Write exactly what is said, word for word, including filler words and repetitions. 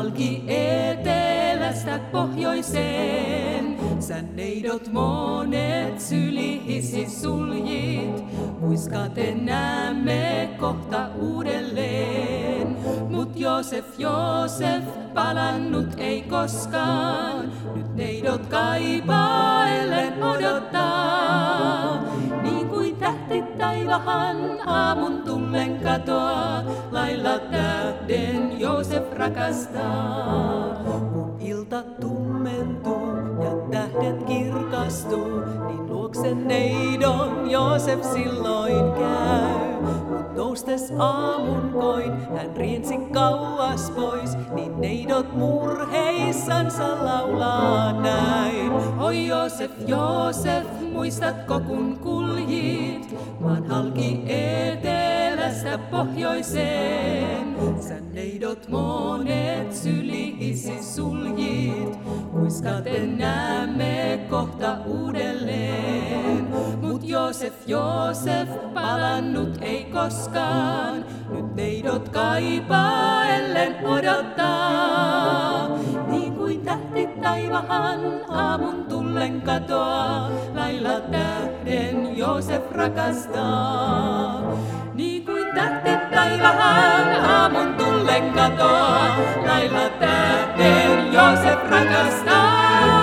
halki etelästä pohjoiseen. Sä neidot monet sylihisi suljit, muiskaten näemme kohta uudelleen. Mut Joosef, Joosef, palannut ei koskaan, nyt neidot kaipaellen odottaa. Niin kuin tähti taivahan aamun tullen katoaa, lailla tähden Joosef rakastaa. Kun ilta tummentuu ja tähdet kirkastuu, niin luokse neidon Joosef silloin käy. Mut noustes aamun koin, hän riensi kauas pois, niin neidot murheissansa laulaa näin. Oi Joosef, Joosef, muistatko kun kuljit maan halki etelästä pohjoiseen? Sä neidot monet sylihisi suljit, muiskaten näemme kohta uudelleen. Mut Joosef, Joosef, palannut ei koskaan, nyt neidot kaipaellen odottaa. Niin kuin tähti taivahan aamun tullen katoaa, lailla tähden Joosef rakastaa. Niin kuin tähti taivahan aamun tullen katoaa, lailla tähden Joosef rakastaa.